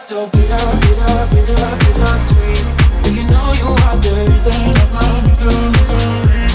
So bitter, bitter, bitter, bitter sweet. Do you know you are the reason of my misery?